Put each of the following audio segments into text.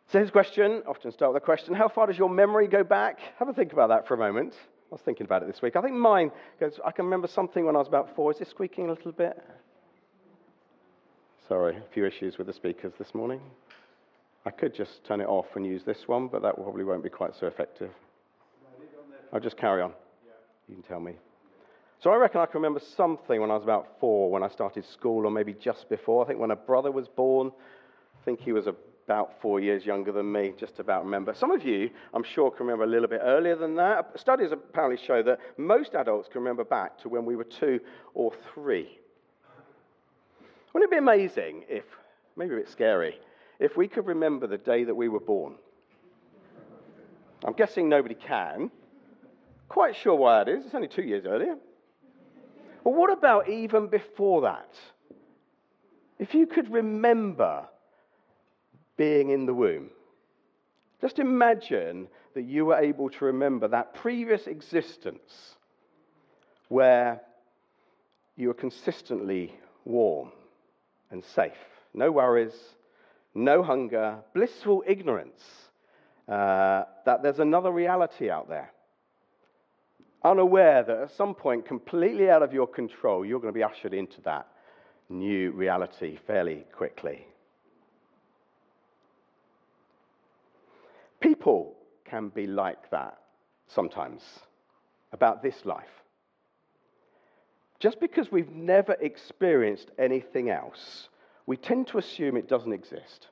So here's a question, often start with a question, how far does your memory go back? Have a think about that for a moment. I was thinking about it this week. I think mine goes, I can remember something when I was about 4. Is this squeaking a little bit? Sorry, a few issues with the speakers this morning. I could just turn it off and use this one, but that probably won't be quite so effective. I'll just carry on. You can tell me. So I reckon I can remember something when I was about 4, when I started school, or maybe just before. I think when a brother was born, I think he was about 4 years younger than me, just about remember. Some of you, I'm sure, can remember a little bit earlier than that. Studies apparently show that most adults can remember back to when we were 2 or 3. Wouldn't it be amazing if, maybe a bit scary, if we could remember the day that we were born? I'm guessing nobody can. Quite sure why that is. It's only 2 years earlier. But what about even before that? If you could remember being in the womb, just imagine that you were able to remember that previous existence where you were consistently warm and safe. No worries, no hunger, blissful ignorance that there's another reality out there. Unaware that at some point, completely out of your control, you're going to be ushered into that new reality fairly quickly. People can be like that sometimes about this life. Just because we've never experienced anything else, we tend to assume it doesn't exist.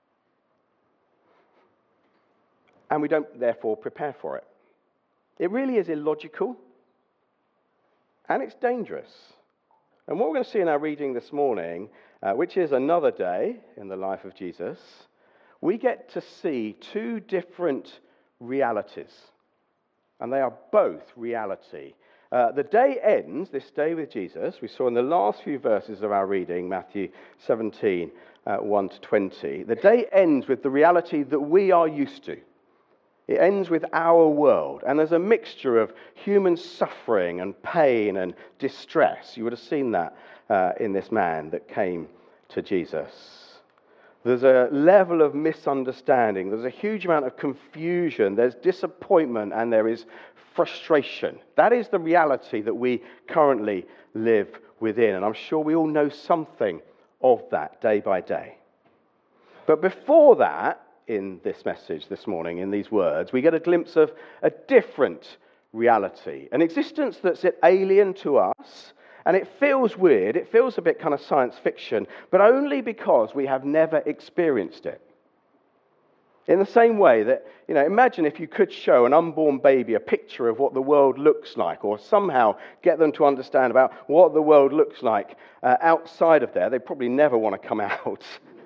And we don't, therefore, prepare for it. It really is illogical, and it's dangerous. And what we're going to see in our reading this morning, which is another day in the life of Jesus, we get to see 2 different realities, and they are both reality. The day ends, this day with Jesus, we saw in the last few verses of our reading, Matthew 17, 1 to 20. The day ends with the reality that we are used to. It ends with our world, and there's a mixture of human suffering and pain and distress. You would have seen that in this man that came to Jesus. There's a level of misunderstanding. There's a huge amount of confusion. There's disappointment, and there is frustration. That is the reality that we currently live within, and I'm sure we all know something of that day by day. But before that, in this message this morning, in these words, we get a glimpse of a different reality, an existence that's alien to us, and it feels weird, it feels a bit kind of science fiction, but only because we have never experienced it. In the same way that, imagine if you could show an unborn baby a picture of what the world looks like, or somehow get them to understand about what the world looks like outside of there. They probably never want to come out.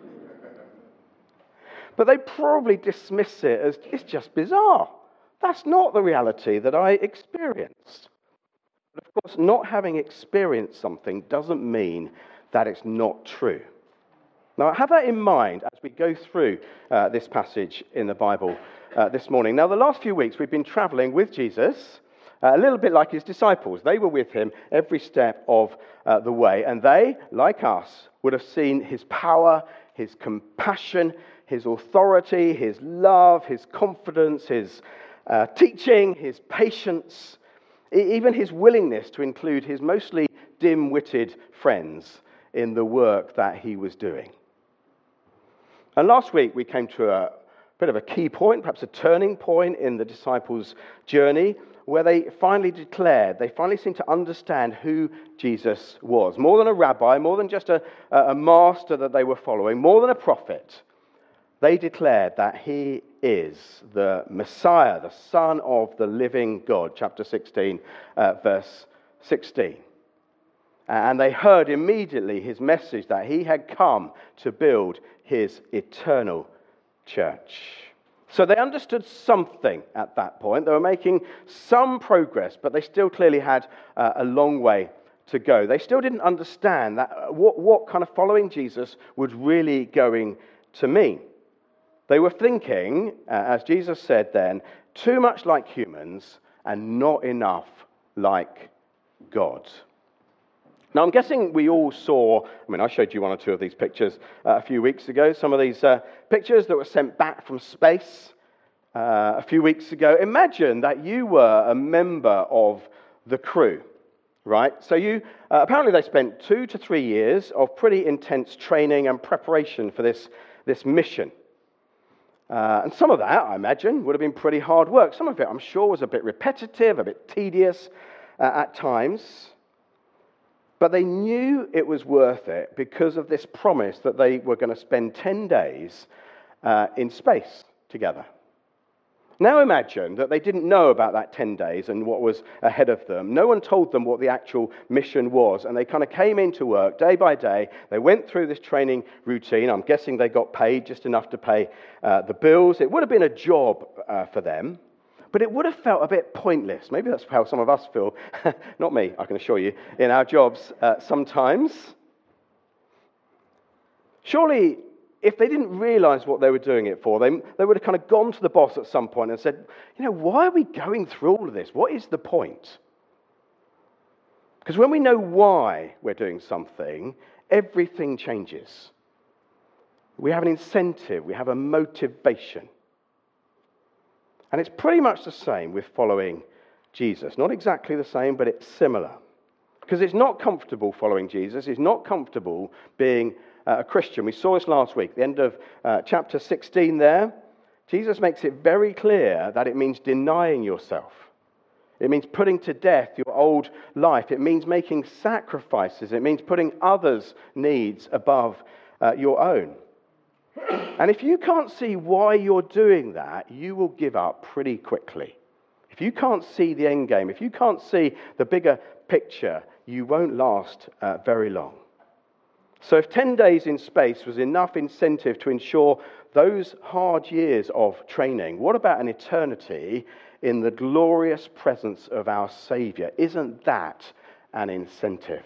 But they probably dismiss it as, it's just bizarre. That's not the reality that I experienced. But of course, not having experienced something doesn't mean that it's not true. Now, have that in mind as we go through this passage in the Bible this morning. Now, the last few weeks we've been traveling with Jesus, a little bit like his disciples. They were with him every step of the way, and they, like us, would have seen his power, his compassion, his authority, his love, his confidence, his teaching, his patience, even his willingness to include his mostly dim-witted friends in the work that he was doing. And last week we came to a bit of a key point, perhaps a turning point in the disciples' journey, where they finally seemed to understand who Jesus was. More than a rabbi, more than just a master that they were following, more than a prophet. They declared that he is the Messiah, the Son of the living God, chapter 16, verse 16. And they heard immediately his message that he had come to build his eternal church. So they understood something at that point. They were making some progress, but they still clearly had a long way to go. They still didn't understand that what kind of following Jesus was really going to mean. They were thinking, as Jesus said then, too much like humans and not enough like God. Now, I'm guessing we all saw, I showed you one or two of these pictures a few weeks ago, some of these pictures that were sent back from space a few weeks ago. Imagine that you were a member of the crew, right? So apparently they spent 2 to 3 years of pretty intense training and preparation for this mission. And some of that, I imagine, would have been pretty hard work. Some of it, I'm sure, was a bit repetitive, a bit tedious at times. But they knew it was worth it because of this promise that they were going to spend 10 days in space together. Now imagine that they didn't know about that 10 days and what was ahead of them. No one told them what the actual mission was, and they kind of came into work day by day. They went through this training routine. I'm guessing they got paid just enough to pay the bills. It would have been a job for them, but it would have felt a bit pointless. Maybe that's how some of us feel. Not me, I can assure you, in our jobs sometimes. Surely, if they didn't realize what they were doing it for, they would have kind of gone to the boss at some point and said, why are we going through all of this? What is the point? Because when we know why we're doing something, everything changes. We have an incentive, we have a motivation. And it's pretty much the same with following Jesus. Not exactly the same, but it's similar. Because it's not comfortable following Jesus. It's not comfortable being a Christian. We saw this last week, the end of chapter 16 there. Jesus makes it very clear that it means denying yourself. It means putting to death your old life. It means making sacrifices. It means putting others' needs above your own. And if you can't see why you're doing that, you will give up pretty quickly. If you can't see the end game, if you can't see the bigger picture, you won't last very long. So if 10 days in space was enough incentive to ensure those hard years of training, what about an eternity in the glorious presence of our Saviour? Isn't that an incentive?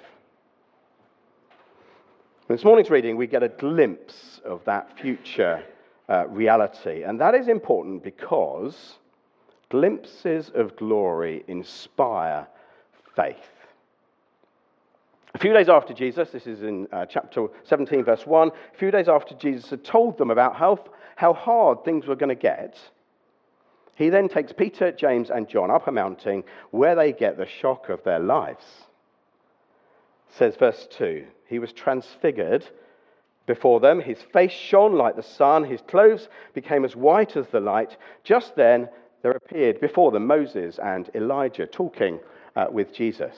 In this morning's reading, we get a glimpse of that future reality. And that is important because glimpses of glory inspire faith. A few days after Jesus, this is in chapter 17, verse 1, a few days after Jesus had told them about how hard things were going to get, he then takes Peter, James, and John up a mountain where they get the shock of their lives. Says verse 2, he was transfigured before them. His face shone like the sun. His clothes became as white as the light. Just then there appeared before them Moses and Elijah talking with Jesus.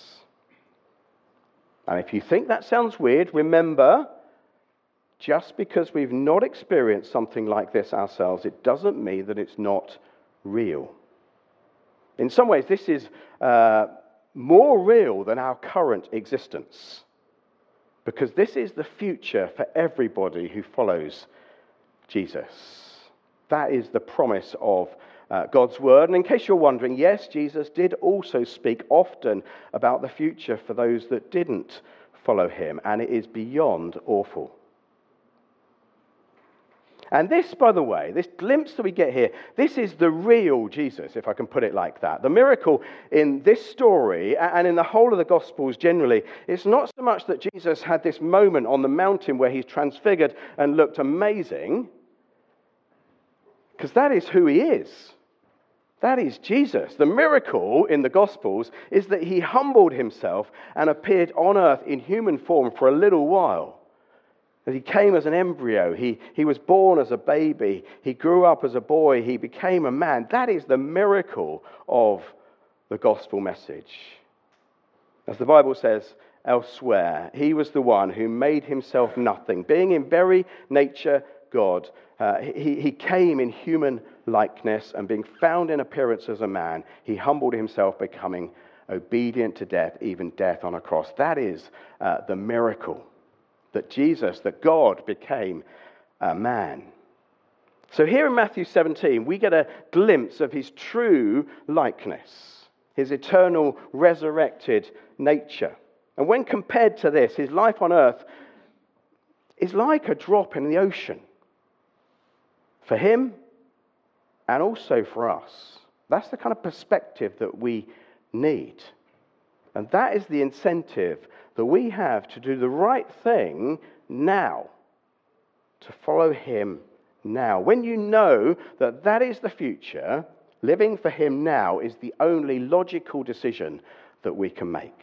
And if you think that sounds weird, remember, just because we've not experienced something like this ourselves, it doesn't mean that it's not real. In some ways, this is more real than our current existence, because this is the future for everybody who follows Jesus. That is the promise of God's word. And in case you're wondering, yes, Jesus did also speak often about the future for those that didn't follow him, and it is beyond awful. And this, by the way, this glimpse that we get here, this is the real Jesus, if I can put it like that. The miracle in this story, and in the whole of the Gospels generally, it's not so much that Jesus had this moment on the mountain where he's transfigured and looked amazing, because that is who he is. That is Jesus. The miracle in the Gospels is that he humbled himself and appeared on earth in human form for a little while. That he came as an embryo, he was born as a baby, he grew up as a boy, he became a man. That is the miracle of the gospel message. As the Bible says elsewhere, he was the one who made himself nothing. Being in very nature God, he came in human likeness, and being found in appearance as a man, he humbled himself, becoming obedient to death, even death on a cross. That is the miracle. That Jesus, that God became a man. So here in Matthew 17, we get a glimpse of his true likeness, his eternal resurrected nature. And when compared to this, his life on earth is like a drop in the ocean. For him and also for us. That's the kind of perspective that we need. And that is the incentive that we have to do the right thing now, to follow him now. When you know that that is the future, living for him now is the only logical decision that we can make.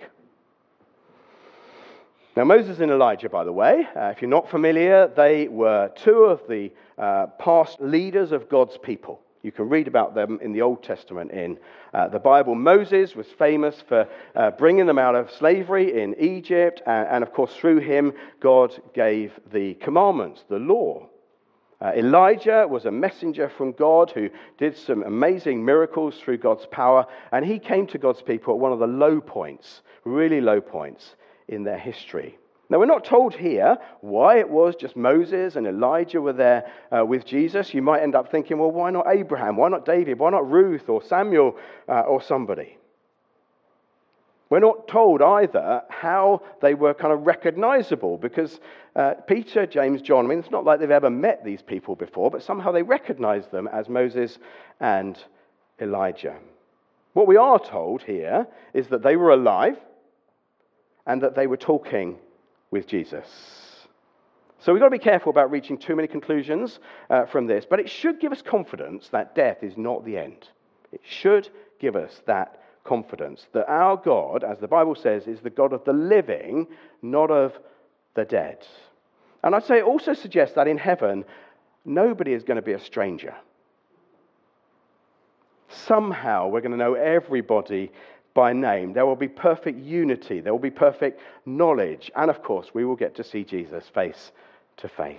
Now, Moses and Elijah, by the way, if you're not familiar, they were two of the past leaders of God's people. You can read about them in the Old Testament in the Bible. Moses was famous for bringing them out of slavery in Egypt, and of course, through him, God gave the commandments, the law. Elijah was a messenger from God who did some amazing miracles through God's power, and he came to God's people at one of the low points, really low points in their history. Now, we're not told here why it was just Moses and Elijah were there with Jesus. You might end up thinking, well, why not Abraham? Why not David? Why not Ruth or Samuel or somebody? We're not told either how they were kind of recognizable, because Peter, James, John, I mean, it's not like they've ever met these people before, but somehow they recognize them as Moses and Elijah. What we are told here is that they were alive and that they were talking with Jesus. So we've got to be careful about reaching too many conclusions from this, but it should give us confidence that death is not the end. It should give us that confidence that our God, as the Bible says, is the God of the living, not of the dead. And I'd say it also suggests that in heaven, nobody is going to be a stranger. Somehow we're going to know everybody by name. There will be perfect unity. There will be perfect knowledge. And of course, we will get to see Jesus face to face.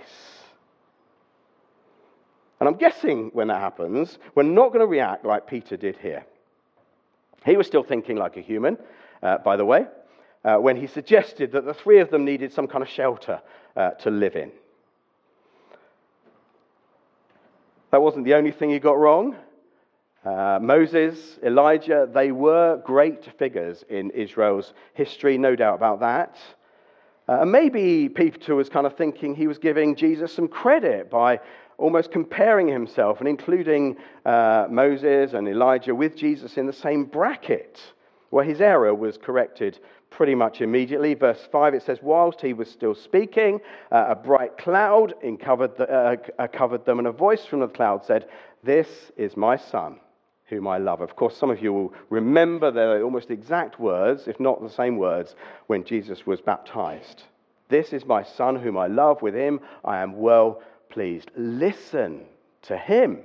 And I'm guessing when that happens, we're not going to react like Peter did here. He was still thinking like a human, by the way, when he suggested that the three of them needed some kind of shelter to live in. That wasn't the only thing he got wrong. Moses, Elijah, they were great figures in Israel's history, no doubt about that. And maybe Peter was kind of thinking he was giving Jesus some credit by almost comparing himself and including Moses and Elijah with Jesus in the same bracket, where his error was corrected pretty much immediately. Verse 5, it says, whilst he was still speaking, a bright cloud covered them, and a voice from the cloud said, "This is my son, whom I love." Of course, some of you will remember the almost exact words, if not the same words, when Jesus was baptized. "This is my son, whom I love. With him I am well pleased. Listen to him."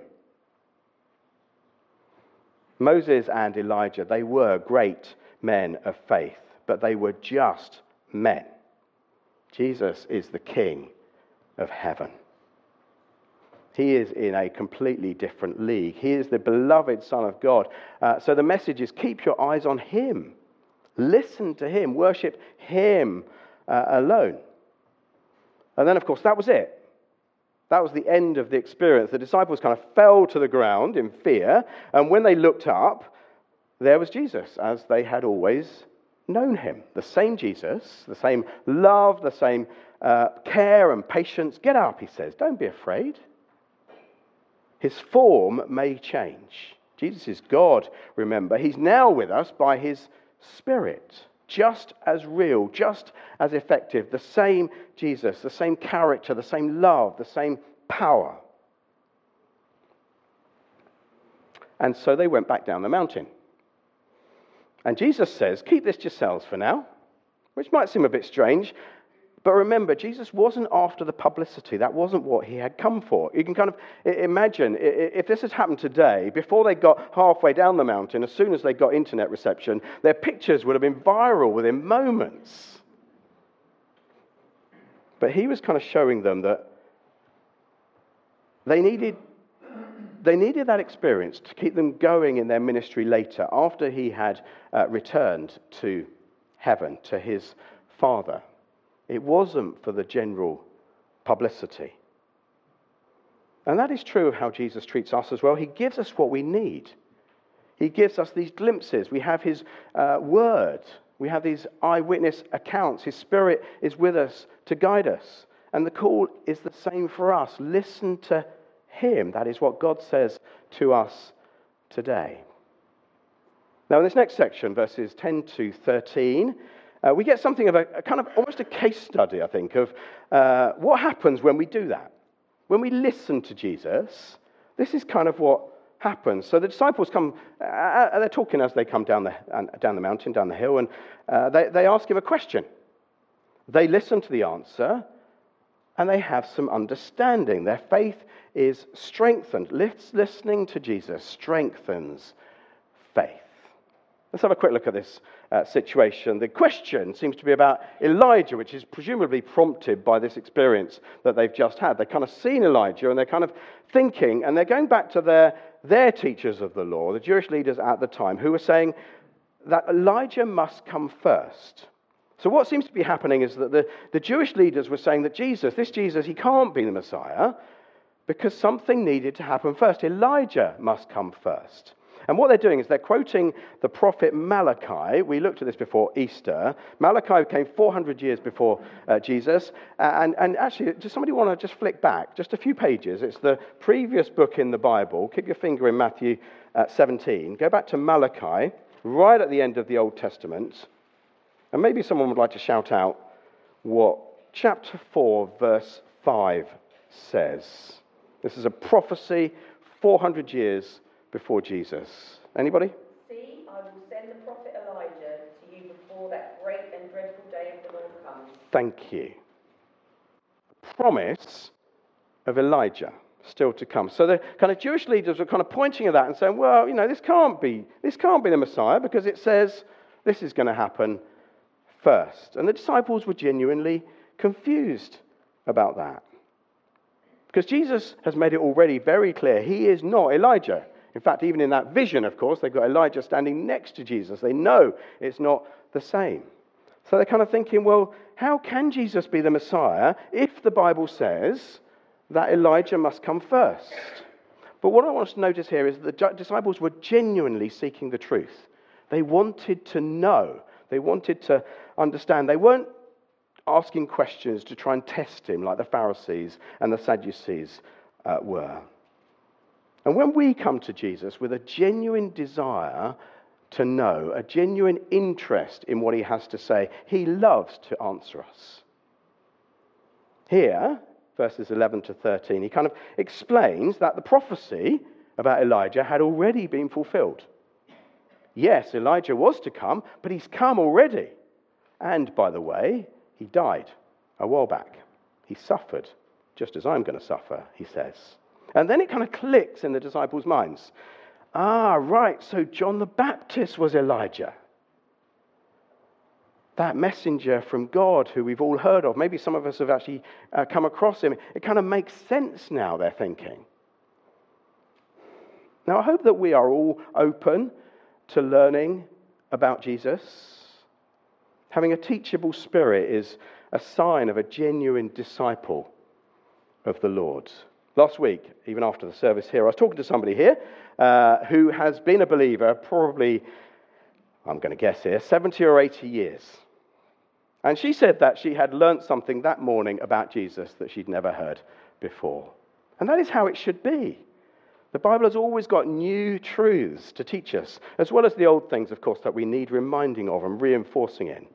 Moses and Elijah, they were great men of faith, but they were just men. Jesus is the King of heaven. He is in a completely different league. He is the beloved Son of God. So the message is, keep your eyes on him. Listen to him. Worship him alone. And then, of course, that was it. That was the end of the experience. The disciples kind of fell to the ground in fear, and when they looked up, there was Jesus, as they had always known him. The same Jesus, the same love, the same care and patience. "Get up," he says. "Don't be afraid." His form may change. Jesus is God, remember. He's now with us by his Spirit. Just as real, just as effective. The same Jesus, the same character, the same love, the same power. And so they went back down the mountain. And Jesus says, keep this to yourselves for now, which might seem a bit strange. But remember, Jesus wasn't after the publicity. That wasn't what he had come for. You can kind of imagine, if this had happened today, before they got halfway down the mountain, as soon as they got internet reception, their pictures would have been viral within moments. But he was kind of showing them that they needed that experience to keep them going in their ministry later, after he had returned to heaven, to his Father. It wasn't for the general publicity. And that is true of how Jesus treats us as well. He gives us what we need. He gives us these glimpses. We have his word. We have these eyewitness accounts. His Spirit is with us to guide us. And the call is the same for us. Listen to him. That is what God says to us today. Now, in this next section, verses 10 to 13, we get something of a kind of almost a case study, I think, of what happens when we do that. When we listen to Jesus, this is kind of what happens. So the disciples come, they're talking as they come down the mountain, down the hill, and they ask him a question. They listen to the answer, and they have some understanding. Their faith is strengthened. Listening to Jesus strengthens faith. Let's have a quick look at this situation. The question seems to be about Elijah, which is presumably prompted by this experience that they've just had. They've kind of seen Elijah, and they're kind of thinking, and they're going back to their teachers of the law, the Jewish leaders at the time, who were saying that Elijah must come first. So what seems to be happening is that the Jewish leaders were saying that this Jesus, he can't be the Messiah because something needed to happen first. Elijah must come first. And what they're doing is they're quoting the prophet Malachi. We looked at this before Easter. Malachi came 400 years before Jesus. And actually, does somebody want to just flick back just a few pages? It's the previous book in the Bible. Keep your finger in Matthew 17. Go back to Malachi, right at the end of the Old Testament. And maybe someone would like to shout out what chapter 4, verse 5 says. This is a prophecy 400 years before Jesus. Anybody? See, I will send the prophet Elijah to you before that great and dreadful day of the Lord comes. Thank you. Promise of Elijah still to come. So the kind of Jewish leaders were kind of pointing at that and saying, well, this can't be the Messiah because it says this is going to happen first. And the disciples were genuinely confused about that. Because Jesus has made it already very clear he is not Elijah. In fact, even in that vision, of course, they've got Elijah standing next to Jesus. They know it's not the same. So they're kind of thinking, well, how can Jesus be the Messiah if the Bible says that Elijah must come first? But what I want us to notice here is that the disciples were genuinely seeking the truth. They wanted to know. They wanted to understand. They weren't asking questions to try and test him like the Pharisees and the Sadducees were. And when we come to Jesus with a genuine desire to know, a genuine interest in what he has to say, he loves to answer us. Here, verses 11 to 13, he kind of explains that the prophecy about Elijah had already been fulfilled. Yes, Elijah was to come, but he's come already. And, by the way, he died a while back. He suffered, just as I'm going to suffer, he says. And then it kind of clicks in the disciples' minds. Ah, right, so John the Baptist was Elijah. That messenger from God who we've all heard of. Maybe some of us have actually come across him. It kind of makes sense now, they're thinking. Now, I hope that we are all open to learning about Jesus. Having a teachable spirit is a sign of a genuine disciple of the Lord. Last week, even after the service here, I was talking to somebody here who has been a believer probably, I'm going to guess here, 70 or 80 years. And she said that she had learnt something that morning about Jesus that she'd never heard before. And that is how it should be. The Bible has always got new truths to teach us, as well as the old things, of course, that we need reminding of and reinforcing in.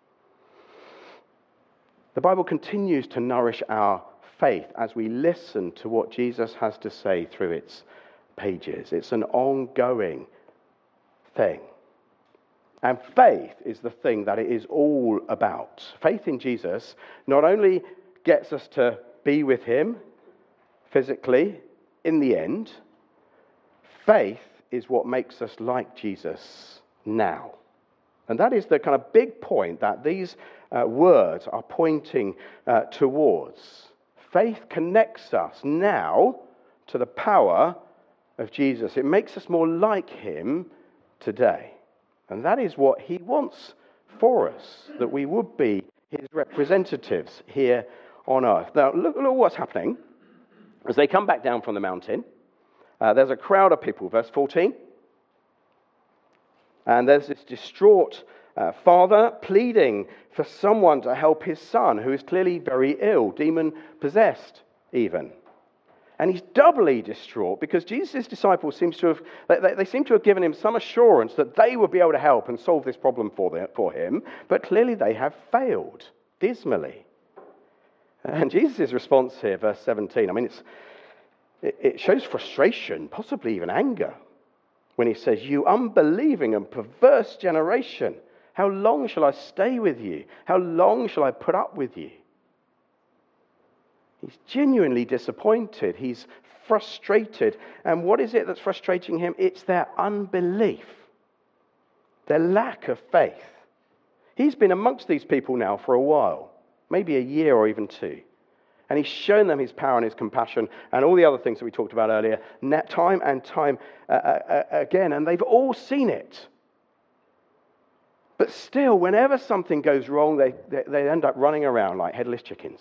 The Bible continues to nourish our faith as we listen to what Jesus has to say through its pages. It's an ongoing thing. And faith is the thing that it is all about. Faith in Jesus not only gets us to be with him physically in the end, faith is what makes us like Jesus now. And that is the kind of big point that these words are pointing towards. Faith connects us now to the power of Jesus. It makes us more like him today. And that is what he wants for us, that we would be his representatives here on earth. Now, look what's happening. As they come back down from the mountain, there's a crowd of people, verse 14. And there's this distraught father pleading for someone to help his son, who is clearly very ill, demon-possessed even. And he's doubly distraught because Jesus' disciples seem to have given him some assurance that they would be able to help and solve this problem for him, but clearly they have failed dismally. And Jesus' response here, verse 17, I mean, it shows frustration, possibly even anger, when he says, "You unbelieving and perverse generation, how long shall I stay with you? How long shall I put up with you?" He's genuinely disappointed. He's frustrated. And what is it that's frustrating him? It's their unbelief, their lack of faith. He's been amongst these people now for a while, maybe a year or even two. And he's shown them his power and his compassion and all the other things that we talked about earlier, time and time again. And they've all seen it. But still, whenever something goes wrong, they end up running around like headless chickens.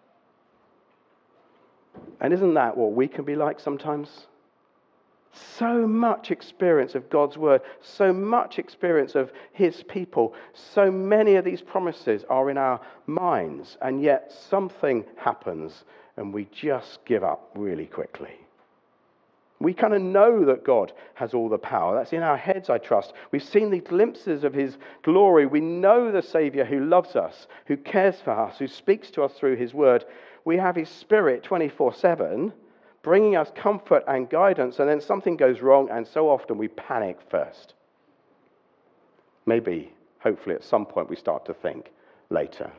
And isn't that what we can be like sometimes? So much experience of God's word, so much experience of his people, so many of these promises are in our minds, and yet something happens and we just give up really quickly. We kind of know that God has all the power. That's in our heads, I trust. We've seen the glimpses of his glory. We know the Savior who loves us, who cares for us, who speaks to us through his word. We have his Spirit 24/7, bringing us comfort and guidance, and then something goes wrong, and so often we panic first. Maybe, hopefully, at some point we start to think later.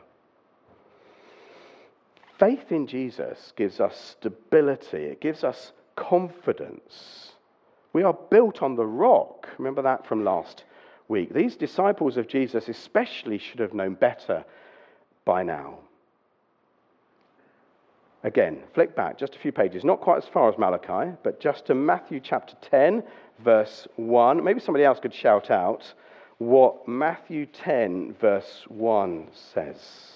Faith in Jesus gives us stability. It gives us confidence. We are built on the rock. Remember that from last week. These disciples of Jesus especially should have known better by now. Again, flick back just a few pages, not quite as far as Malachi, but just to Matthew chapter 10, verse 1. Maybe somebody else could shout out what Matthew 10, verse 1 says.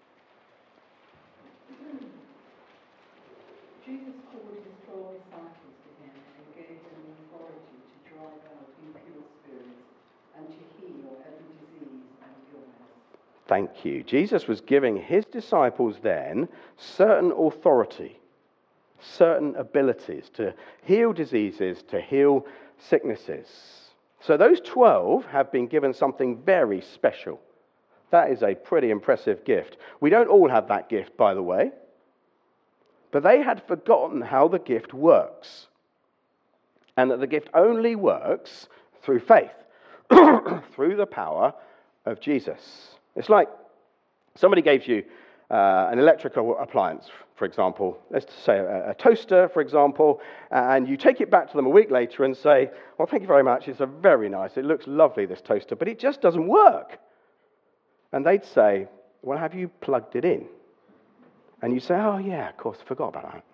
Jesus called his 12 disciples to him and gave them authority to drive out impure spirits and to heal every disease and illness. Thank you. Jesus was giving his disciples then certain authority, certain abilities to heal diseases, to heal sicknesses. So those 12 have been given something very special. That is a pretty impressive gift. We don't all have that gift, by the way. But they had forgotten how the gift works. And that the gift only works through faith, through the power of Jesus. It's like somebody gave you an electrical appliance, for example. Let's say a toaster, for example, and you take it back to them a week later and say, "Well, thank you very much. It's very nice. It looks lovely, this toaster, but it just doesn't work." And they'd say, "Well, have you plugged it in?" And you say, "Oh, yeah, of course, I forgot about that."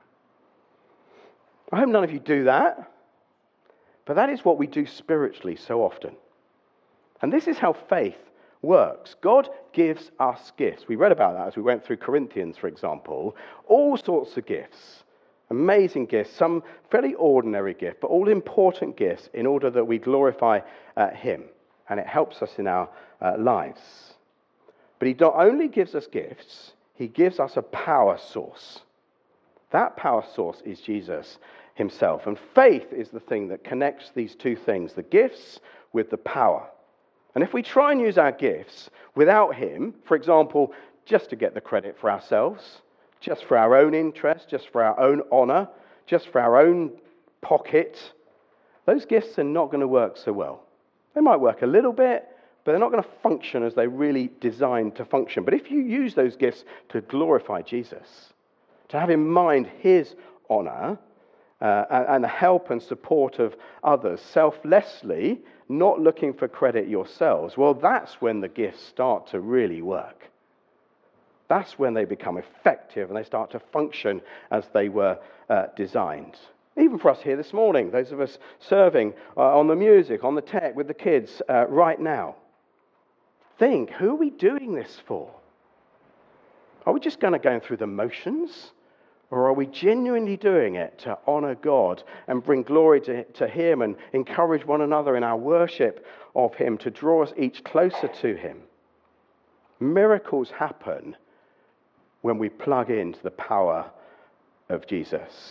I hope none of you do that. But that is what we do spiritually so often. And this is how faith works. God gives us gifts. We read about that as we went through Corinthians, for example. All sorts of gifts. Amazing gifts. Some fairly ordinary gifts, but all important gifts in order that we glorify him. And it helps us in our lives. But he not only gives us gifts, he gives us a power source. That power source is Jesus himself. And faith is the thing that connects these two things, the gifts with the power. And if we try and use our gifts without him, for example, just to get the credit for ourselves, just for our own interest, just for our own honor, just for our own pocket, those gifts are not going to work so well. They might work a little bit, but they're not going to function as they're really designed to function. But if you use those gifts to glorify Jesus, to have in mind his honor and the help and support of others, selflessly, not looking for credit yourselves, well, that's when the gifts start to really work. That's when they become effective and they start to function as they were designed. Even for us here this morning, those of us serving on the music, on the tech, with the kids right now. Think, who are we doing this for? Are we just going to go through the motions? Or are we genuinely doing it to honor God and bring glory to him and encourage one another in our worship of him, to draw us each closer to him? Miracles happen when we plug into the power of Jesus.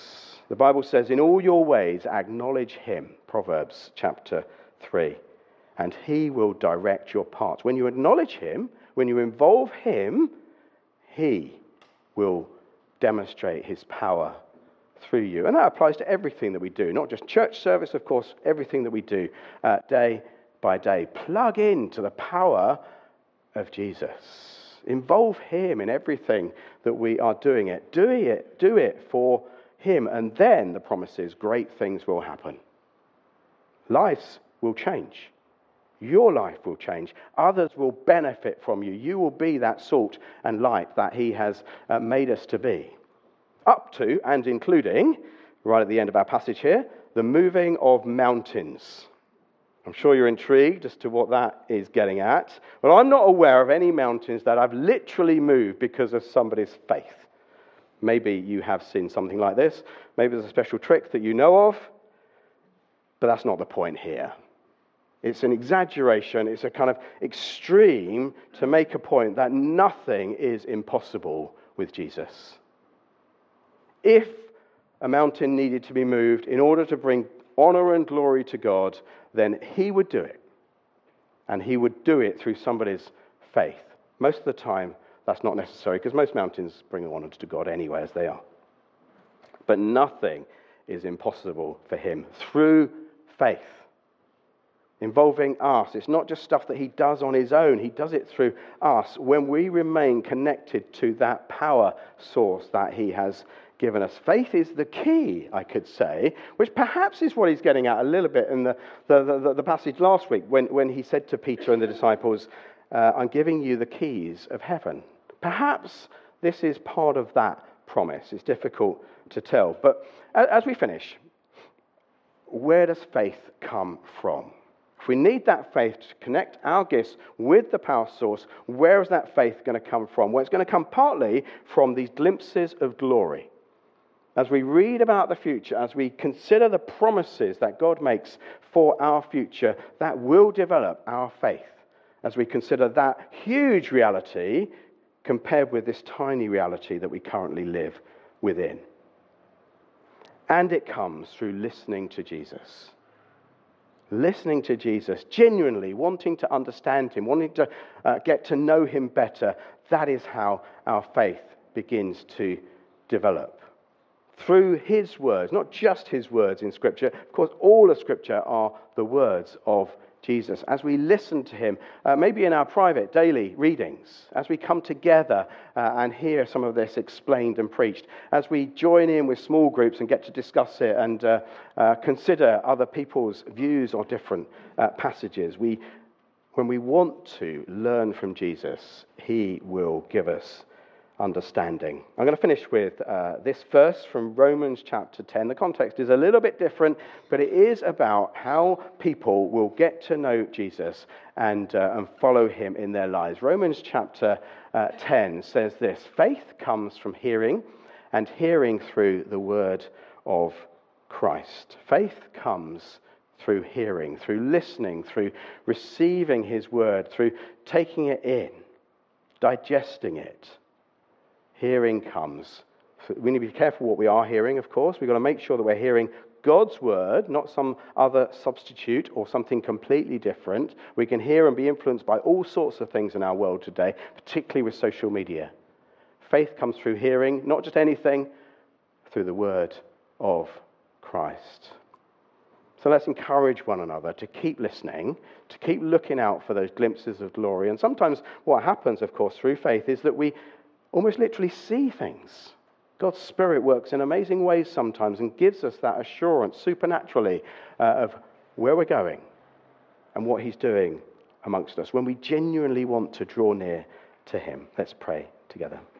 The Bible says, in all your ways, acknowledge him, Proverbs chapter 3, and he will direct your paths. When you acknowledge him, when you involve him, he will demonstrate his power through you. And that applies to everything that we do, not just church service, of course, everything that we do day by day. Plug into the power of Jesus. Involve him in everything that we are doing it. Do it for him. And then the promise is great things will happen. Lives will change. Your life will change. Others will benefit from you. You will be that salt and light that he has made us to be. Up to and including, right at the end of our passage here, the moving of mountains. I'm sure you're intrigued as to what that is getting at. Well, I'm not aware of any mountains that I've literally moved because of somebody's faith. Maybe you have seen something like this. Maybe there's a special trick that you know of. But that's not the point here. It's an exaggeration. It's a kind of extreme to make a point that nothing is impossible with Jesus. If a mountain needed to be moved in order to bring honor and glory to God, then he would do it. And he would do it through somebody's faith. Most of the time, that's not necessary because most mountains bring honor to God anyway as they are. But nothing is impossible for him through faith. Involving us. It's not just stuff that he does on his own. He does it through us when we remain connected to that power source that he has given us. Faith is the key, I could say, which perhaps is what he's getting at a little bit in the passage last week when he said to Peter and the disciples, I'm giving you the keys of heaven. Perhaps this is part of that promise. It's difficult to tell. But as we finish, where does faith come from? If we need that faith to connect our gifts with the power source, where is that faith going to come from? Well, it's going to come partly from these glimpses of glory. As we read about the future, as we consider the promises that God makes for our future, that will develop our faith. As we consider that huge reality compared with this tiny reality that we currently live within. And it comes through listening to Jesus. Listening to Jesus, genuinely wanting to understand him, wanting to get to know him better. That is how our faith begins to develop. Through his words, not just his words in Scripture. Of course, all of Scripture are the words of Jesus. As we listen to him, maybe in our private daily readings, as we come together and hear some of this explained and preached, as we join in with small groups and get to discuss it and consider other people's views on different passages, when we want to learn from Jesus, he will give us understanding. I'm going to finish with this verse from Romans chapter 10. The context is a little bit different, but it is about how people will get to know Jesus and follow him in their lives. Romans chapter 10 says this: faith comes from hearing, and hearing through the word of Christ. Faith comes through hearing, through listening, through receiving his word, through taking it in, digesting it. Hearing comes. We need to be careful what we are hearing, of course. We've got to make sure that we're hearing God's word, not some other substitute or something completely different. We can hear and be influenced by all sorts of things in our world today, particularly with social media. Faith comes through hearing, not just anything, through the word of Christ. So let's encourage one another to keep listening, to keep looking out for those glimpses of glory. And sometimes what happens, of course, through faith is that we almost literally see things. God's Spirit works in amazing ways sometimes and gives us that assurance supernaturally of where we're going and what he's doing amongst us when we genuinely want to draw near to him. Let's pray together.